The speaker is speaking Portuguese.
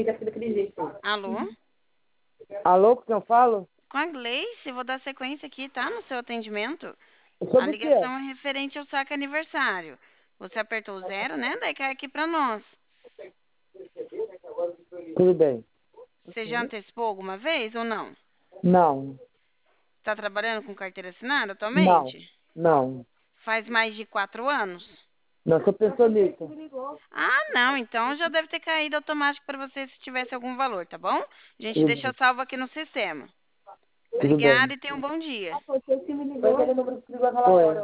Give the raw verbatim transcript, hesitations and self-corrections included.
Alô? Alô, com quem eu falo? Com a Gleice, vou dar sequência aqui, tá? No seu atendimento. A Sobre o quê? ligação é referente ao saque aniversário. Você apertou o zero, né? Daí cai aqui pra nós. Tudo bem. Você já antecipou alguma vez ou não? Não, Tá trabalhando com carteira assinada não, atualmente? não. Faz mais de quatro anos? Não sou pensionista. Ah, não. Então já deve ter caído automático pra você se tivesse algum valor, tá bom? A gente Tudo deixa bem. salvo aqui no sistema. Tudo bem. Obrigada e tenha um bom dia. Foi.